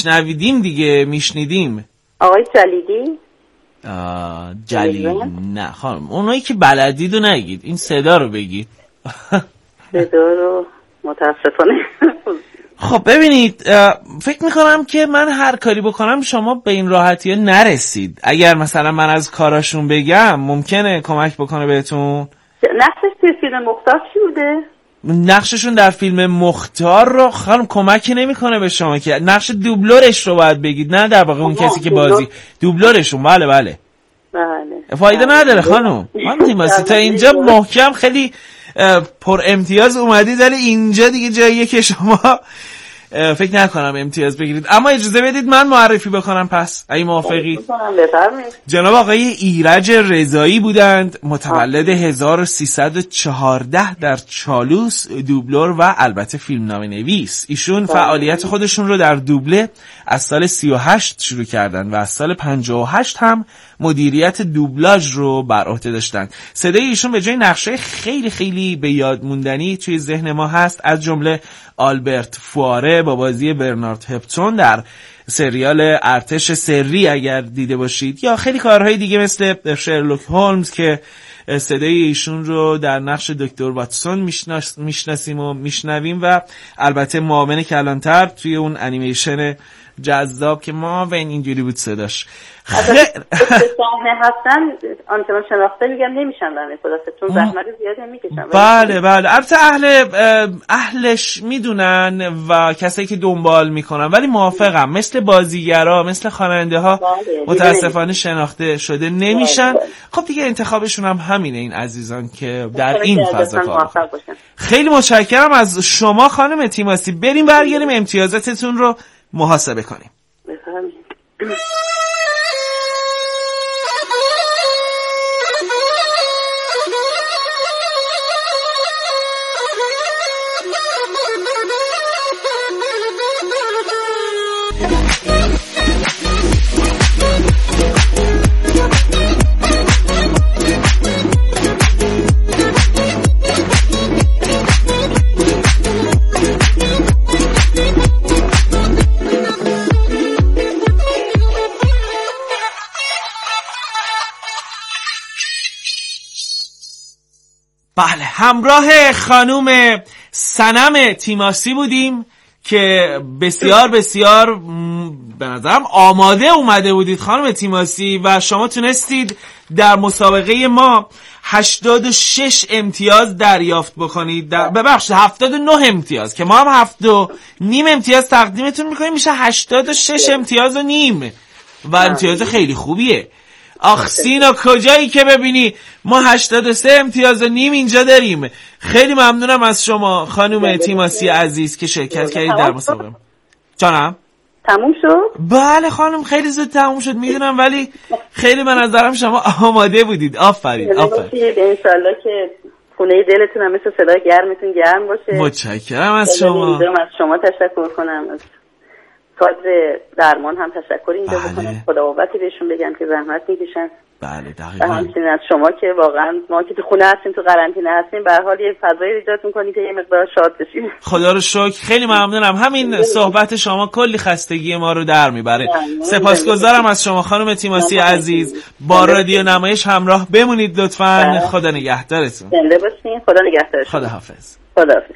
میشنویدیم دیگه، میشنیدیم. آقای جلیلی؟ جلیلی نه خانم، اونایی که بلدید رو نگید، این صدا رو بگید. صدا رو متاسفانه. خب ببینید، فکر میکنم که من هر کاری بکنم شما به این راحتی نرسید. اگر مثلا من از کاراشون بگم ممکنه کمک بکنه بهتون. نقشش توی فیلم مختار چی بوده؟ نقششون در فیلم مختار رو خانم کمکی نمیکنه به شما که نقش دوبلورش رو باید بگید، نه در واقع اون کسی که بازی دوبلورشون. بله فایده نداره خانم. من تیماسی تا اینجا محکم خیلی پر امتیاز اومدید، ولی اینجا دیگه جاییه که شما فکر نکنم امتیاز بگیرید. اما اجازه بدید من معرفی بکنم پس اگه موافقی. جناب آقای ایرج رضایی بودند، متولد 1314 در چالوس، دوبلور و البته فیلمنامه نویس. ایشون فعالیت خودشون رو در دوبله از سال 38 شروع کردن و از سال 58 هم مدیریت دوبلاژ رو بر عهده داشتن. صدای ایشون به جای نقشه خیلی خیلی به یاد موندنی توی ذهن ما هست، از جمله آلبرت فواره با بازی برنارد هپتون در سریال ارتش سری اگر دیده باشید، یا خیلی کارهای دیگه مثل شرلوک هولمز که صدای ایشون رو در نقش دکتر واتسون میشناسیم و میشنویم، و البته معاون کلانتر توی اون انیمیشن جذاب که معاون اینجوری بود صداش. صحنه هستن آنچنان شناخته میگم نمیشن برای خلاصتون زحمت زیاد میکشن. بله البته اهلش میدونن و کسایی که دنبال میکنن، ولی موافقم مثل بازیگرا مثل خواننده ها متاسفانه شناخته شده نمیشن. خب دیگه انتخابشون هم همینه این عزیزان که در این فضا کار باشن. خیلی متشکرم از شما خانم تیماسی. بریم برگردیم امتیازاتتون رو محاسبه کنیم. بله، همراه خانوم صنم تیماسی بودیم که بسیار به نظرم آماده اومده بودید خانم تیماسی، و شما تونستید در مسابقه ما 86 امتیاز دریافت بکنید. ببخشید 79 امتیاز که ما هم 7.5 امتیاز تقدیمتون میکنیم، میشه 86 امتیاز و نیم و امتیاز خیلی خوبیه. آخ سینا کجایی که ببینی ما 83 امتیاز و نیم اینجا داریم. خیلی ممنونم از شما خانم تیماسی عزیز که شرکت کردید در مسابقه. جانم تموم شد؟ بله خانم خیلی زود تموم شد میدونم، ولی خیلی به نظرم شما آماده بودید. آفرین. انشالله که خونه دلتون هم مثل صدای گرمتون گرم باشه. متشکرم از شما. از شما تشکر کنم، از کادر درمان هم تشکر اینجا بکنم، خداوندی بهشون بگم که زحمت میکشن. بله دقیقاً. همچنین از شما که واقعا ما که تو خونه هستیم تو قرنطینه هستیم به هر حال یه فضایی ایجاد می‌کنید که یه مقدار شاد بشیم. خدا رو شکر. خیلی ممنونم. همین صحبت شما کلی خستگی ما رو در میبره. سپاسگزارم از شما خانم تیماسی عزیز. با رادیو نمایش همراه بمونید لطفاً. خدا نگهدارتون. زنده باشین. خدا نگهدارتون. خدا حافظ. خدا حافظ.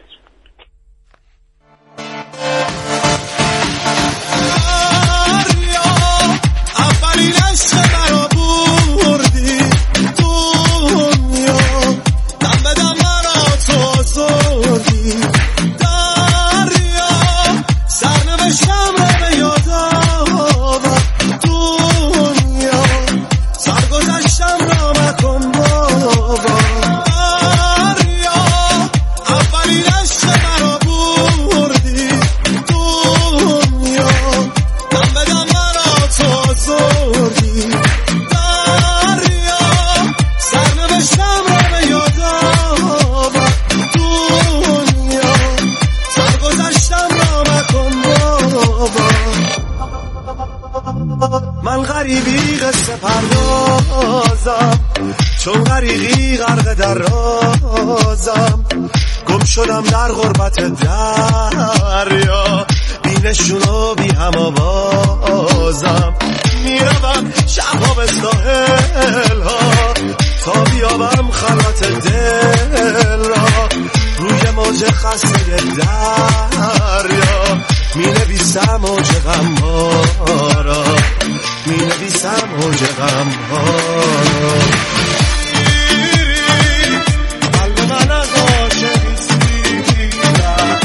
من غریبی قصه پردازم، چون غریقی غرق در رازم، گم شدم در غربت دریا، بی عینشونو بی هم آوازم میروم شبها به ساحل ها تا بیابم خلوت دل را روی موج خسته دریا می نویسم موج غم ها را می نویسم موج غم ها را قلب من از عاشقی سیرم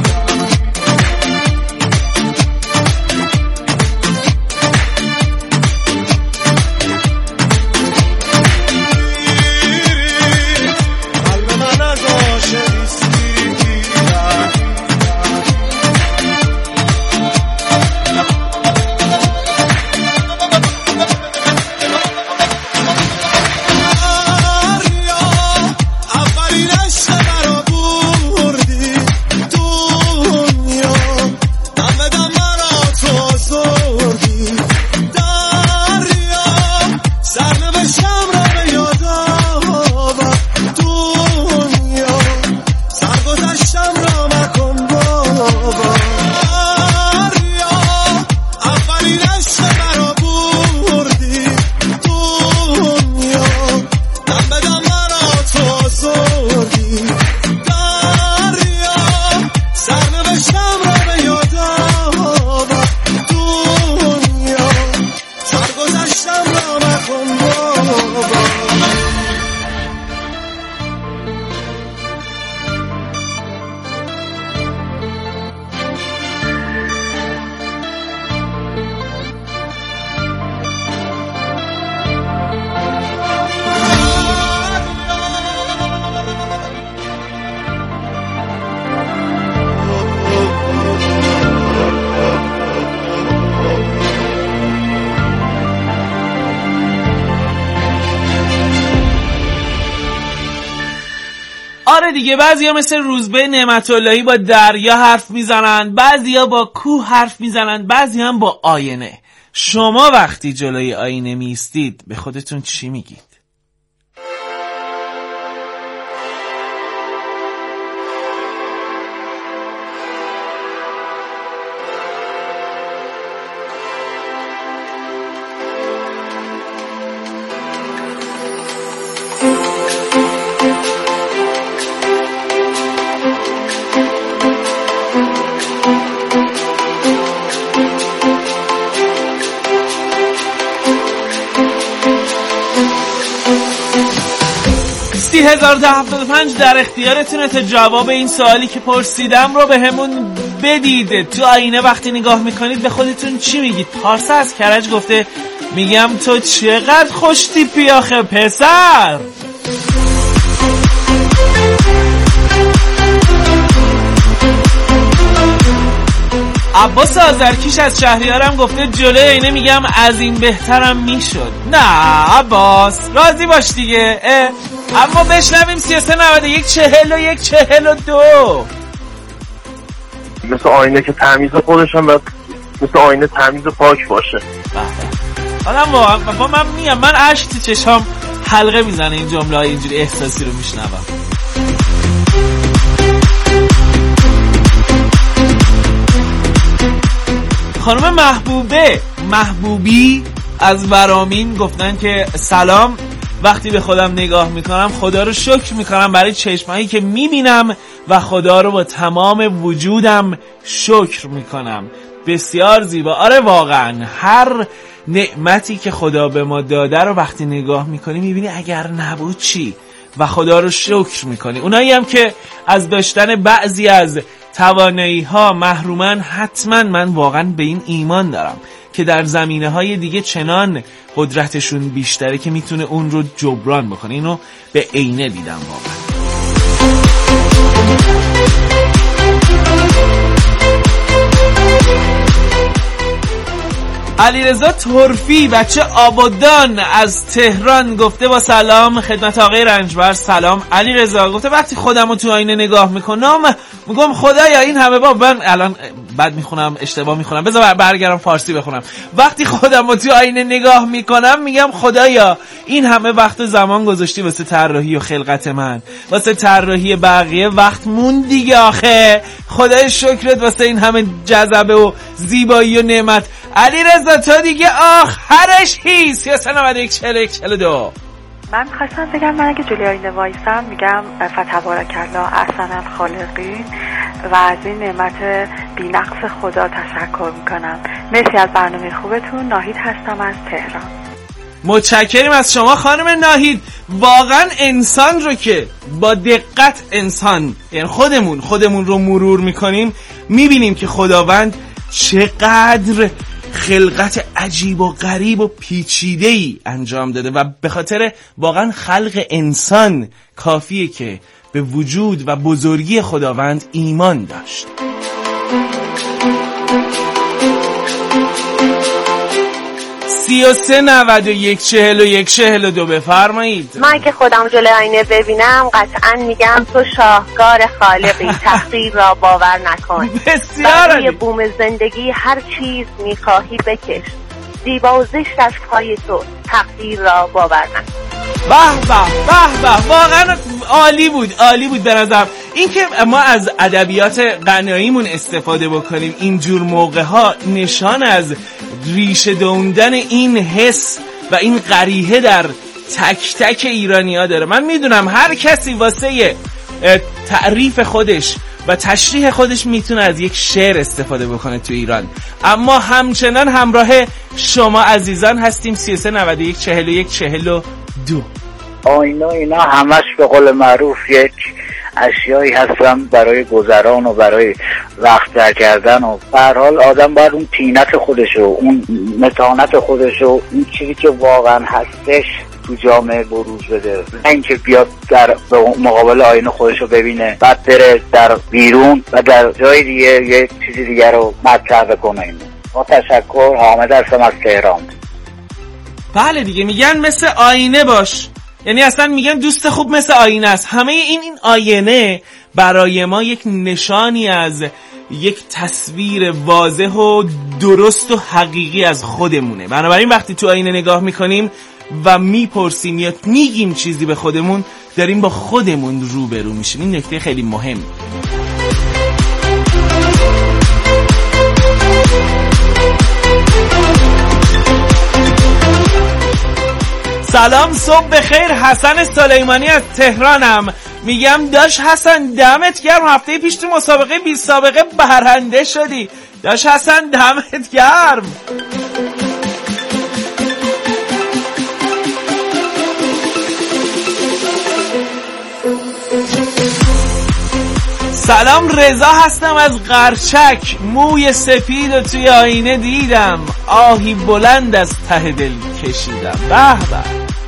قلب من از عاشقی سیرم آره دیگه، بعضیا مثل روزبه نعمت‌اللهی با دریا حرف میزنن، بعضیا با کوه حرف میزنن، بعضی هم با آینه. شما وقتی جلوی آینه میستید به خودتون چی میگید؟ $30,075 در اختیارتونه تا جواب این سوالی که پرسیدم رو به همون بدید. تو آینه وقتی نگاه میکنید به خودتون چی میگید؟ پارسا از کرج گفته میگم تو چقدر خوش تیپی آخه پسر. عباس آذرکیش از شهریارم گفته جلوی آینه میگم از این بهترم میشد. نه عباس راضی باش دیگه. اما بشنویم 3391 41 42. مثل آینه که تمیز خودشم و مثل آینه تمیز و پاک باشه. آدم واقعا من میگم من اشک تو چشام حلقه میزنه این جمله های اینجوری احساسی رو میشنوم. خانم محبوبی از برامین گفتن که سلام، وقتی به خودم نگاه میکنم خدا رو شکر میکنم برای چشمایی که میبینم و خدا رو با تمام وجودم شکر میکنم. بسیار زیبا. آره واقعا هر نعمتی که خدا به ما داده رو وقتی نگاه میکنی میبینی اگر نبود چی و خدا رو شکر میکنی. اونایی هم که از داشتن بعضی از توانایی ها محرومن، حتما من واقعا به این ایمان دارم که در زمینه های دیگه چنان قدرتشون بیشتره که میتونه اون رو جبران بکنه. اینو به عینه دیدم واقعا. علیرضا ترفی بچه آبادان از تهران گفته با سلام خدمت آقای رنجبر. سلام علیرضا. گفته وقتی خودم رو تو آینه نگاه میکنم میگم خدایا این همه من الان بد میخونم اشتباه میخونم، بذار برگردم فارسی بخونم. وقتی خودم رو تو آینه نگاه میکنم میگم خدایا این همه وقت و زمان گذاشتی واسه طراحی و خلقت من، واسه طراحی بقیه وقت مون دیگه آخه. خدای شکرت واسه این همه جذبه و زیبایی و نعمت. علیرضا تو دیگه آخرش هیست یا سنم 4142. من خواستم بگم من اگه جلوی آینه وایسم میگم فتبارک الله احسن الخالقین و از این نعمت بی‌نقص خدا تشکر میکنم. مرسی از برنامه خوبتون. ناهید هستم از تهران. متشکریم از شما خانم ناهید. واقعا انسان رو که با دقت انسان یعنی خودمون رو مرور میکنیم میبینیم که خداوند چقدر خلقت عجیب و غریب و پیچیده‌ای انجام داده و به خاطر واقعا خلق انسان کافیه که به وجود و بزرگی خداوند ایمان داشت. 33914142 بفرمایید. من که خودم جلوی آینه ببینم قطعا میگم تو شاهکار خالقی، تقدیر را باور نکن. بسیار برای بوم زندگی هر چیز میخواهی بکش، زیبا و زشت از پای تو، تقدیر را باور نکن. به به به به، واقعا عالی بود به نظرم. این که ما از ادبیات غناییمون استفاده بکنیم اینجور موقع ها نشان از ریشه دوندن این حس و این قریحه در تک تک ایرانی ها داره. من میدونم هر کسی واسه تعریف خودش و تشریح خودش میتونه از یک شعر استفاده بکنه تو ایران، اما همچنان همراه شما عزیزان هستیم. 33914142. آینه اینا همش به قول معروف یک اشیایی هستن برای گذران و برای وقت در کردن و به هر حال آدم باید اون طینت خودشو، اون متانت خودشو، این چیزی که واقعا هستش تو جامعه بروز بده، نه اینکه بیاد در مقابل آینه خودشو ببینه بعد بره در بیرون و در جای دیگه یه چیزی دیگه رو مطرح بکنه. اینه با تشکر. حامد هستم از تهران. بله دیگه، میگن مثل آینه باش، یعنی اصلا میگن دوست خوب مثل آینه است. همه این آینه برای ما یک نشانی از یک تصویر واضح و درست و حقیقی از خودمونه. بنابراین وقتی تو آینه نگاه میکنیم و میپرسیم یا میگیم چیزی به خودمون، داریم با خودمون روبرو میشیم. این نکته خیلی مهم. سلام، صبح بخیر. حسن سلیمانی از تهرانم. میگم داش حسن دمت گرم، هفته پیش تو مسابقه 20 سابقه برنده شدی. داش حسن دمت گرم. سلام، رضا هستم از قرچک. موی سپید و توی آینه دیدم، آهی بلند از ته دل کشیدم. به به.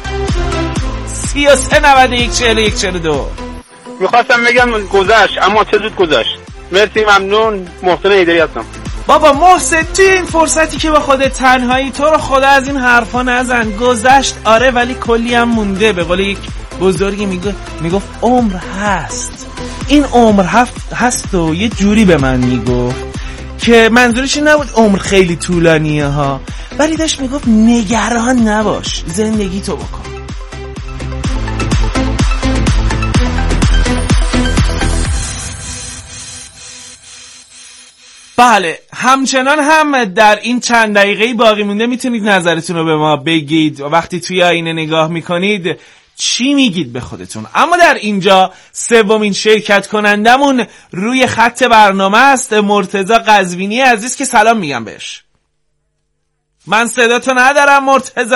33914142. میخواستم بگم گذشت اما چه زود گذشت. مرسی، ممنون. محسن ایدری هستم. بابا محسن، توی این فرصتی که با خودت تنهایی، تو رو خدا از این حرفا نزن. گذشت آره، ولی کلی هم مونده. به قول یک بزرگی میگفت عمر هست. این عمر هست و یه جوری به من میگفت که منظورش این نبود عمر خیلی طولانیه ها، ولی داشت میگفت نگران نباش، زندگی تو بکن. بله، همچنان هم در این چند دقیقه باقی مونده میتونید نظرتون رو به ما بگید و وقتی توی آینه نگاه میکنید چی میگید به خودتون. اما در اینجا سومین شرکت کنندمون روی خط برنامه است، مرتضی قزوینی عزیز که سلام میگم بهش. من صداتو ندارم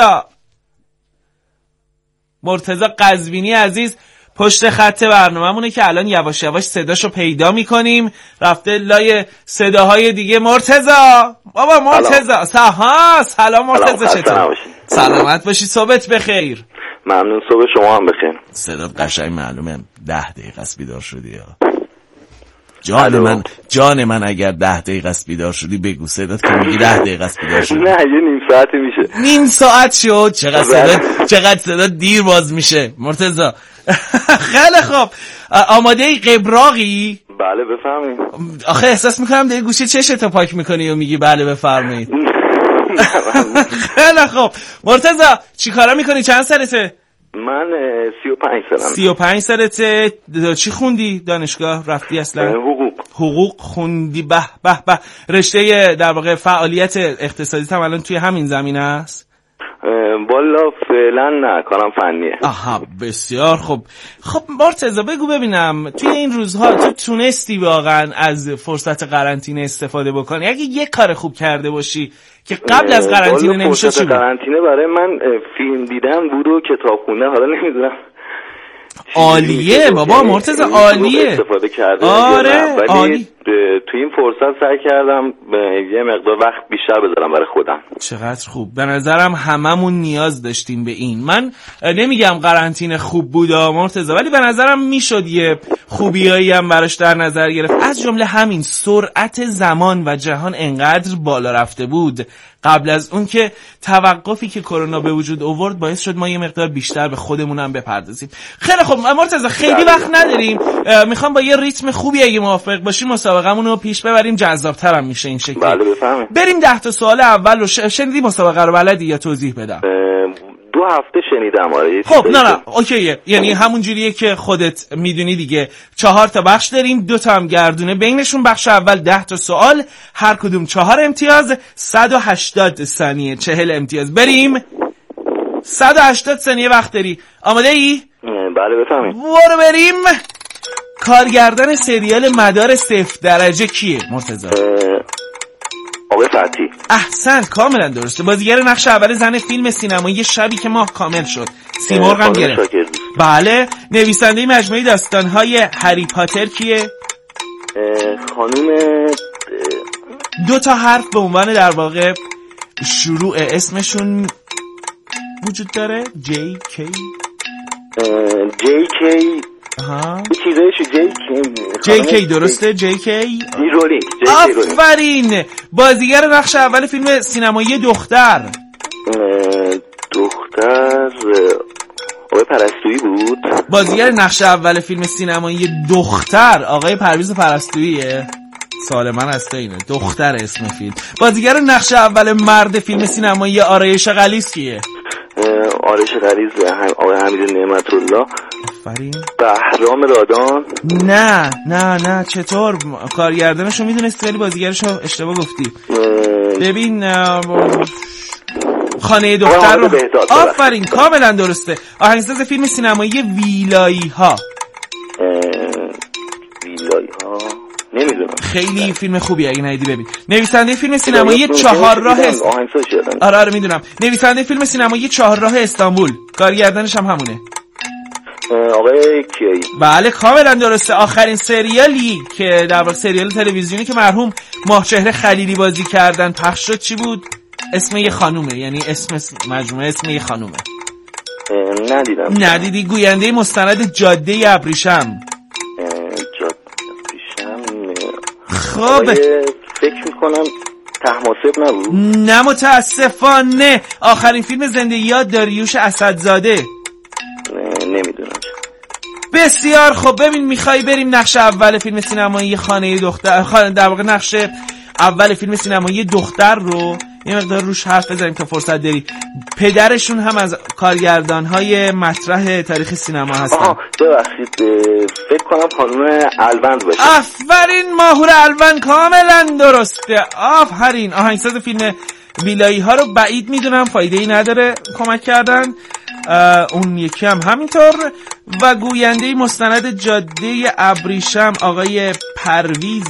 مرتضی قزوینی عزیز پشت خط برنامه‌مونه که الان یواش یواش صداشو پیدا میکنیم، رفته لای صداهای دیگه. مرتضی بابا، مرتضی سلام مرتضی، چطور؟ سلامت باشی، صبحت بخیر. ممنون، صبح شما هم بخیر. صدات قشنگ معلومه 10 دقیقه است بیدار شدی ها. جان من اگر 10 دقیقه است بیدار شدی بگو. صدات که میگی 10 دقیقه است بیدار شدی. نه، یه نیم ساعتی میشه. نیم ساعت شد؟ چقدر صدات دیر باز میشه مرتضی. خیلی خوب، آماده ای قبراقی؟ بله بفرمایید. آخه احساس میکنم دیگه گوشه چشتو پاک میکنی و میگی بله بفرمایید. خیلی خوب. مرتضی چی کارا میکنی؟ چند سالته؟ من 35 سالم. 35 سالته. چی خوندی؟ دانشگاه رفتی اصلا؟ حقوق خوندی. به به به. رشته در واقع فعالیت اقتصادی هم الان توی همین زمینه است؟ والا فعلا نه، کارم فنیه. آها بسیار خوب. خب مرتضی بگو ببینم توی این روزها تو تونستی واقعا از فرصت قرنطینه استفاده بکنی؟ اگه یک کار خوب کرده باشی که قبل از قرنطینه نمیشه چی بود؟ قرنطینه برای من فیلم دیدن بود و کتاب خوندن. حالا نمیدونم. عالیه بابا مرتضی، عالیه. استفاده کرده. آره عالی. تو این فرصت سعی کردم یه مقدار وقت بیشتر بذارم برای خودم. چقدر خوب. به نظرم هممون نیاز داشتیم به این. من نمیگم قرنطینه خوب بود مرتضی، ولی به نظرم میشد یه خوبیایی هم براش در نظر گرفت. از جمله همین سرعت زمان و جهان انقدر بالا رفته بود قبل از اون که توقفی که کرونا به وجود آورد باعث شد ما یه مقدار بیشتر به خودمون هم بپردازیم. خیلی خوب مرتضی، خیلی وقت نداریم. میخوام با یه ریتم خوبی اگه موافق باشی مسابقمون رو پیش ببریم، جذاب‌تر هم میشه این شکلی. بله بفهمید. بریم 10 تا سوال اول رو. شنیدی مسابقه رو بلدی یا توضیح بدم؟ 2 هفته شنیدم. آره. خب نه اوکیه، یعنی همون جوریه که خودت میدونی دیگه. 4 تا بخش داریم، 2 تا هم گردونه بینشون. بخش اول 10 تا سوال، هر کدوم 4 امتیاز، 180 ثانیه، 40 امتیاز. بریم. 180 ثانیه وقت داری. آماده ای؟ بله بفهمید. برو بریم. کارگردان سریال مدار 0 درجه کیه مرتضی؟ آقای فتحی. احسن، کاملا درسته. بازیگر نقش اول زن فیلم سینمایی شبی که ماه کامل شد. سیمرغ هم گرفت. بله. نویسنده مجموعه داستان‌های هری پاتر کیه؟ خانوم. 2 تا حرف به عنوان در واقع شروع اسمشون وجود داره. جی کی. جی کی. آها. جی کی درسته. جی کی رولینگ. آفرین. بازیگر نقش اول فیلم سینمایی دختر. آقای پرستویی بود. بازیگر نقش اول فیلم سینمایی دختر آقای پرویز پرستوییه. سوال من از اینه، دختر اسم فیلم. بازیگر نقش اول مرد فیلم سینمایی آرایش غلیظ کیه؟ آرایش غلیظ آقای حمید نعمت الله. آفرین. بهرام رادان. نه چطور؟ کارگردانشو میدونستی ولی بازیگرشو اشتباه گفتی. ببین خانه دختر رو. آفرین، کاملا درسته. آهنگساز فیلم سینمایی ویلایی ها. نمیدونم. خیلی فیلم خوبی اگه ندیدی ببین. نویسنده فیلم سینمایی 4 راه آره میدونم. نویسنده فیلم سینمایی 4 راه استانبول. کارگردانش هم همونه. آقای کیایی. بله کاملا درسته. آخرین سریالی که در واقع سریال تلویزیونی که مرحوم ماهچهره خلیلی بازی کردن پخش شد چی بود؟ اسم یه خانومه، یعنی اسم مجموعه اسم یه خانومه. ندیدی؟ گوینده مستند جاده ابریشم. خب فکر میکنم تحماسب نبود. نه متاسفانه. آخرین فیلم زندگیات داریوش اسدزاده. نمیدونم. بسیار خب. ببین میخوای بریم نقش اول فیلم سینمایی خانه دختر، در واقع نقش اول فیلم سینمایی دختر رو یه مقدار روش حرف بزنیم تا فرصت داری. پدرشون هم از کارگردان‌های مطرح تاریخ سینما هستن. ببخشید فکر کنم خانم الوند باشه. آفرین، ماهور الوند، کاملا درسته. آفرین. آهنگساز فیلم ویلایی ها رو بعید میدونم، فایده‌ای نداره کمک کردن. اون یکی هم همینطور. و گوینده مستند جاده ابریشم آقای پرویز.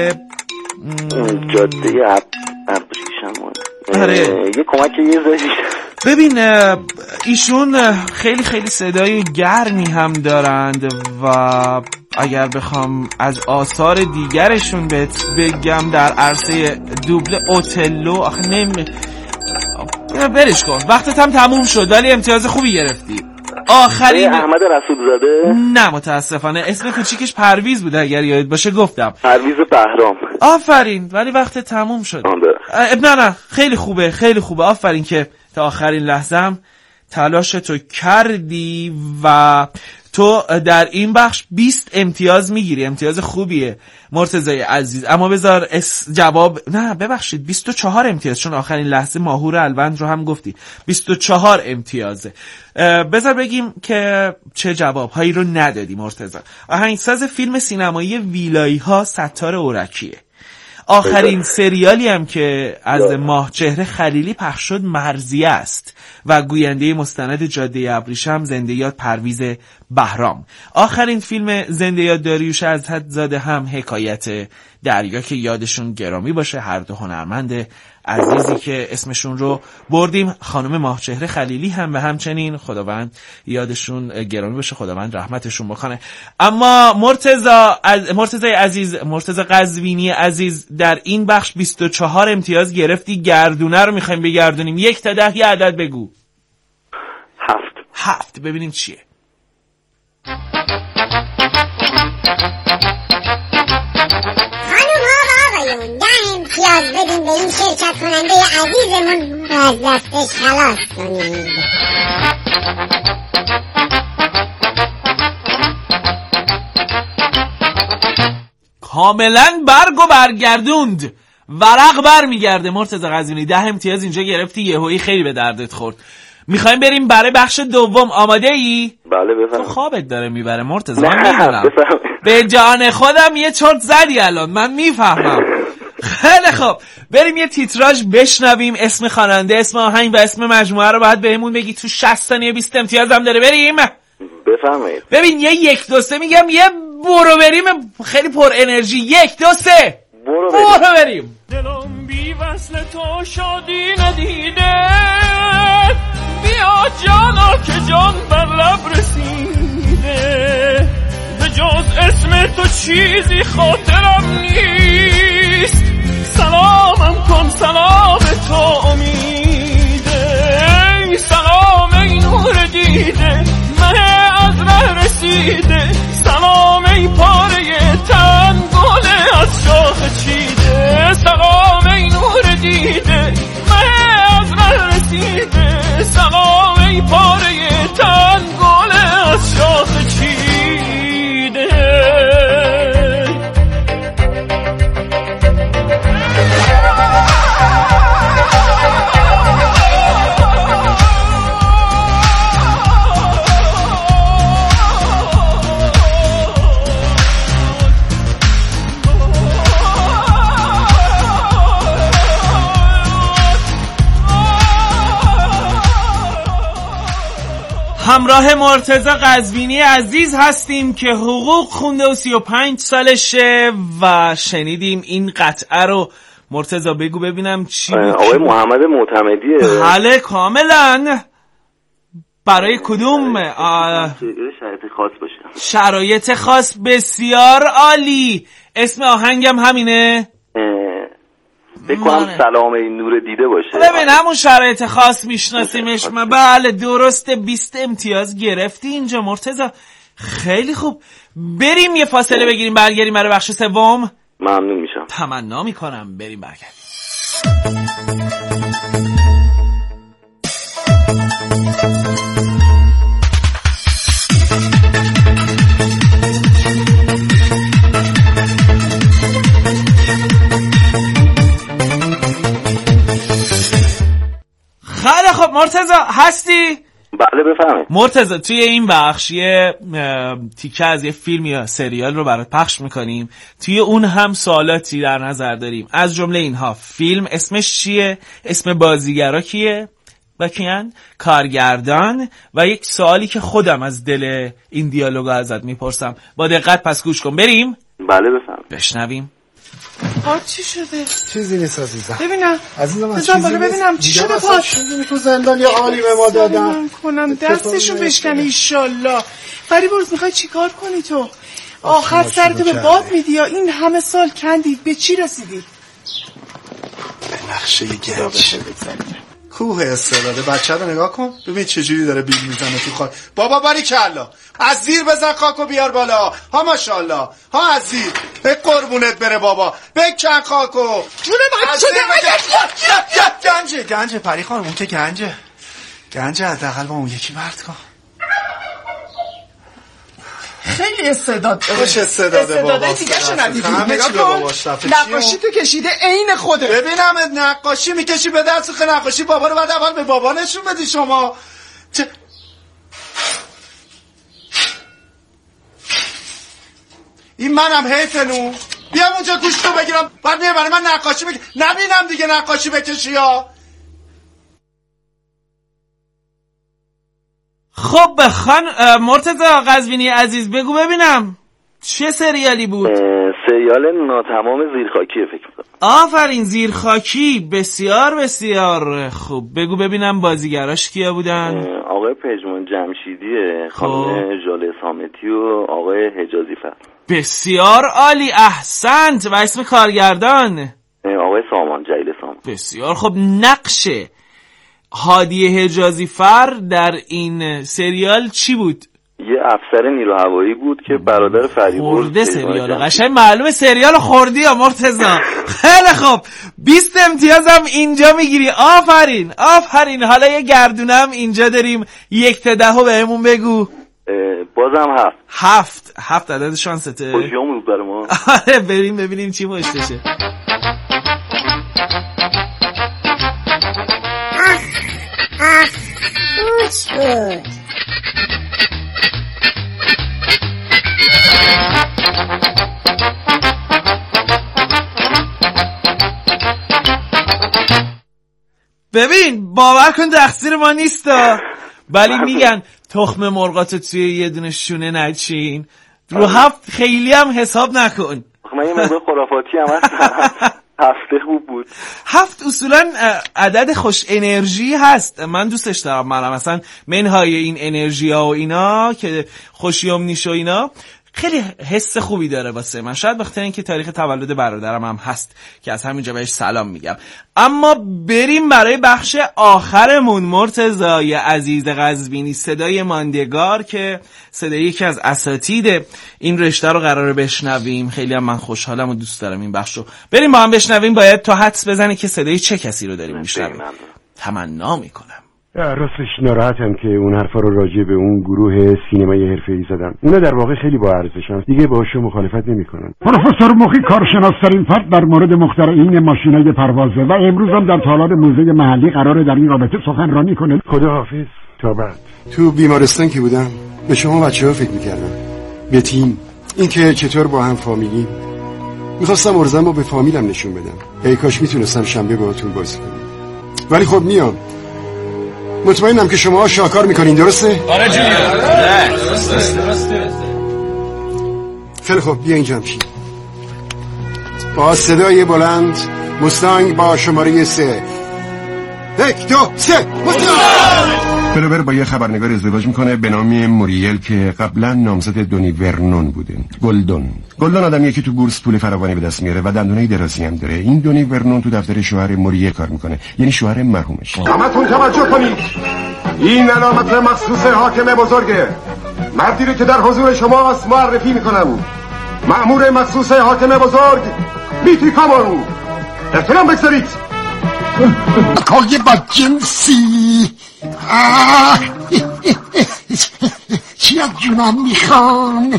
جاده ابریشم. آره. یه کمک یه زدی. ببین ایشون خیلی خیلی صدای گرمی هم دارند و اگر بخوام از آثار دیگرشون بگم در عرصه دوبله اوتلو، آخه برش کن، وقتت هم تموم شد ولی امتیاز خوبی گرفتی. آخرین احمد رسولزاده. نه متاسفانه. اسم کوچیکش پرویز بود اگر یادت باشه گفتم. پرویز بهرام. آفرین، ولی وقت تموم شد. نه خیلی خوبه، خیلی خوبه. آفرین که تا آخرین لحظه هم تلاش تو کردی و تو در این بخش 20 امتیاز میگیری، امتیاز خوبیه مرتضی عزیز. اما بذار جواب، نه ببخشید 24 امتیاز، چون آخرین لحظه ماهور الوند رو هم گفتی. 24 امتیازه. بذار بگیم که چه جوابهایی رو ندادی مرتضی. آهنگساز فیلم سینمایی ویلایی ها ستار اورکیه. آخرین سریالی هم که از ماهچهره خلیلی پخش شد مرضیه است و گوینده مستند جاده ابریشم زنده یاد پرویز بهرام. آخرین فیلم زنده یاد داریوش ازحدزاده هم حکایت دریا که یادشون گرامی باشه، هر دو هنرمند عزیزی که اسمشون رو بردیم. خانم ماهچهره خلیلی هم و همچنین خداوند یادشون گرامی باشه، خداوند رحمتشون بکنه. اما مرتضی عزیز، مرتضی قزوینی عزیز، در این بخش 24 امتیاز گرفتی. گردونه رو میخوایم بگردونیم. 1 تا 10 یه عدد بگو. 7. ببینیم چیه. امتیاز بدیم به این شرکت کننده عزیزمون رو از دستش خلاص کنید. کاملا برگو برگردوند، ورق بر میگرده. مرتضی قزوینی 10 امتیاز اینجا گرفتی، یهویی خیلی به دردت خورد. میخوایم بریم برای بخش دوم. آماده ای؟ بله بفرمایید. تو خوابت داره میبره مرتضی، من میدونم. به جان خودم یه چرت زدی الان، من میفهمم. خیلی خوب، بریم یه تیتراژ بشنویم. اسم خواننده، اسم آهنگ و اسم مجموعه رو باید بهمون بگی. تو 60 ثانیه 20 امتیاز هم داره. بریم. بفرمایید. ببین یه 1 2 3 میگم، یه برو بریم خیلی پر انرژی. 1 2 3 برو بریم. دلم بی وصل تو شادی ندیده، بیا جانا که جان بر لب رسیده، به جز اسم تو چیزی خاطرم نیست، سلامم کن سلام تو امیده، سلام ای نور دیده مه از ره رسیده، سلام ای پاره تن گل از شاخ چیده، سلام ای نور دیده مه از ره رسیده، سلام ای پاره تن گل از شاخ چیده. همراه مرتضی قزوینی عزیز هستیم که حقوق خونده و 35 سالشه و شنیدیم این قطعه رو. مرتضی بگو ببینم چی بود. آقای محمد معتمدیه. بله کاملا. برای کدوم شرایط خاص باشه؟ شرایط خاص. بسیار عالی. اسم آهنگم همینه؟ بکنم سلام این نور دیده باشه. ببین همون شرایط خاص میشناسیمش. بله درسته. 20 امتیاز گرفتی اینجا مرتضی. خیلی خوب. بریم یه فاصله بگیریم برگردیم برای بخش سوم. ممنون میشم. تمنا میکنم. بریم برگردیم. خیلی خب مرتضی هستی؟ بله بفهمید. مرتضی توی این بخش یه تیکه از یه فیلم یا سریال رو برات پخش میکنیم. توی اون هم سوالاتی در نظر داریم. از جمله اینها: فیلم اسمش چیه؟ اسم بازیگرا کیه؟ و کیان؟ کارگردان. و یک سوالی که خودم از دل این دیالوگا ازت میپرسم. با دقت پس گوش کن. بریم؟ بله بفهمید. بشنویم. چی شده؟ چیزی نیست عزیزم. ببینم عزیزم چیزی نیست. ببینم چی شده پاش. تو زندان یه عالی به ما دادن. کنم دستشو بشکنه ایشالله. فریبرز میخوای چیکار کنی تو؟ آخر سرتو به باد میدی یا این همه سال کندی؟ به چی رسیدی؟ به نقشه گنج. کوه استعداده. بچه رو نگاه کن ببین چجوری داره بیل میزنه تو خاک. بابا باریکلا از زیر بزن خاکو بیار بالا. ها ماشاءالله. ها از زیر. به قربونت بره بابا. بکن خاکو. جون بچه گنجه پری خانم. اون که گنجه حداقل با اون یکی مرد کن. خیلی استعداد داره. خوش استعداده بابا. دیگه‌شو ندیدی. نگاه کن نقاشی تو کشیده عین خوده. ببینم نقاشی میکشی به دست خ نقاشی بابا رو بعد اول به بابا نشون بدی شما. این منم حیفنو بیام اونجا گوشتو بگیرم بعد میای برای من نقاشی نبینم دیگه نقاشی بکشی ها. خب مرتضی قزوینی عزیز بگو ببینم چه سریالی بود؟ سریال ناتمام زیرخاکی فکر می‌کنم. آفرین زیرخاکی، بسیار بسیار خوب. بگو ببینم بازیگراش کیا بودن؟ آقای پژمان جمشیدی، خانم ژاله صامتی و آقای حجازی فر. بسیار عالی، احسنت. و اسم کارگردان؟ آقای سامان جلیل سامان. بسیار خوب. نقش هادی حجازی فر در این سریال چی بود؟ یه افسر نیرو هوایی بود که برادر فریبرز. خورده سریال قشنگ معلومه سریال خوردی یا مرتضی. خیلی خوب 20 امتیازم اینجا میگیری. آفرین آفرین. حالا یه گردونم اینجا داریم 1 تا 10 بهمون بگو. بازم 7 عدد شانسته. خوشیامون بود برای ما. آره بریم ببینیم چی پشتشه. پوچ بود. ببین باور کن تقصیر ما نیستا، ولی میگن تخم مرغاتو توی یه دونه شونه نچین. رو 7 خیلی هم حساب نکن. من یه مقدار خرافاتی هم هست. 7 خوب بود. 7 اصولا عدد خوش انرژی هست. من دوستش دارم. من مثلا منهای این انرژی ها و اینا که خوشیومنیش و اینا خیلی حس خوبی داره واسه من. شاید بخاطر اینکه تاریخ تولد برادرم هم هست که از همینجا بهش سلام میگم. اما بریم برای بخش آخرمون. مرتضی عزیز قزوینی، صدای ماندگار که صدای یکی از اساتید این رشته رو قراره بشنویم. خیلی هم من خوشحالم و دوست دارم این بخش رو بریم با هم بشنویم. باید تو حدس بزنی که صدای چه کسی رو داریم میشنویم. تمنا میکنم. راستش ناراحتم که اون حرفا رو راجع به اون گروه سینمای حرفه‌ای زدم. اونا در واقع خیلی با ارزشن. دیگه باهاشون مخالفت نمیکنن. پروفسور مخی کارشناس‌ترین فرد در مورد مخترعین ماشینای پروازه و امروز هم در تالار موزه محلی قراره در این رابطه سخنرانی کنه. خداحافظ تا بعد. تو بیمارستان که بودم به شما بچه‌ها فکر می‌کردم. به تیم اینکه چطور با هم فامیلی. می‌خواستم ارزمو به فامیلم نشون بدم. ای کاش میتونستم شنبه باهاتون بازی کنم. ولی خب میام. مطمئنم که شما شاکار میکنین، درسته؟ آره جونیور. درسته. خیلی خوب بیا اینجا همشی. با صدای بلند مستنگ با شماره 3. 1 2 3 مستنگ. برابر با یه خبرنگار ازدواج میکنه به نام موریل که قبلا نامزد دونی ورنون بوده. گلدون آدمیه که تو بورس پول فراوانی به دست میاره و دندونای درازی هم داره. این دونی ورنون تو دفتر شوهر موریل کار میکنه، یعنی شوهر مرحومش. همتون توجه کنید، این علامت مخصوص حاکم بزرگه. مردی رو که در حضور شما است معرفی میکنم. مأمور مخصوص حاکم بزرگ میتی کامون. احترام بگذارید. کاغی با جنسی چی از جونم میخوان.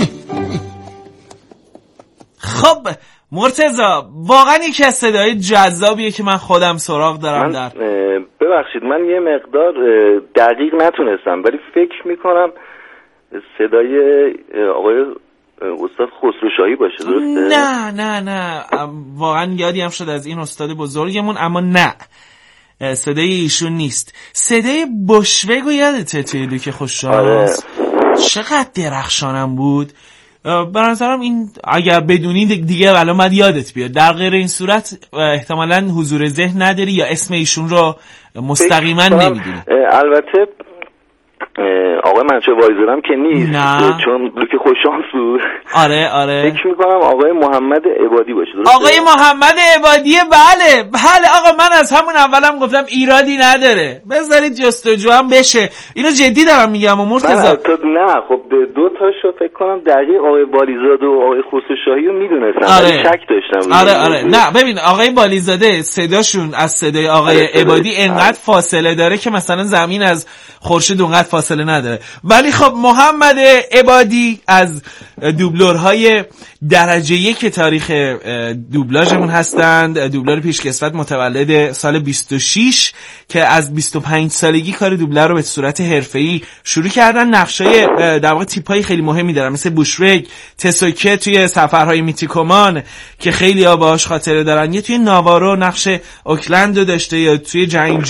خب مرتضی واقعا یکی از صدای جذابیه که من خودم سراغ دارم. در ببخشید من یه مقدار دقیق نتونستم ولی فکر میکنم صدای آقای استاد خسروشاهی باشه، درسته؟ نه واقعا یادی هم شد از این استاد بزرگمون، اما نه صدای ایشون نیست. صدای بشوگو یادته توی دوک خوششانس؟ چقدر درخشانم بود. به نظرم این اگر بدونی دیگه الان باید یادت بیاد. در غیر این صورت احتمالاً حضور ذهن نداری یا اسم ایشون رو مستقیما نمیدونی. البته آقای منچه وایزرم که نیست. نه. چون دوک خوششانس بود. آره فکر میکنم آقای محمد عبادی باشه، درسته؟ آقای محمد عبادی. بله آقا من از همون اولم گفتم ایرادی نداره، بذارید جستجو هم بشه. اینو جدی دارم میگم و مرتضی نه خب دو تاشو فکر کنم دقیق آقای بالیزاده و آقای خسروشاهی رو میدونستم ولی شک داشتم. آره نه ببین آقای بالیزاده صداشون از صدای آقای عبادی انقدر فاصله داره که مثلا زمین از خورشید اونقدر فاصله نداره. ولی خب محمد عبادی از دوبلورهای درجه 1 تاریخ دوبلاژمون هستند، دوبلور پیشکسوت متولد سال 26 که از 25 سالگی کار دوبله رو به صورت حرفه‌ای شروع کردن. نقشای در واقع تیپای خیلی مهمی دارن، مثل بوشرک، تسوکه توی سفرهای میتیکومان که خیلی ها باهاش خاطره دارن، یه توی ناوارو نقش اوکلند رو داشته، یا توی جنگ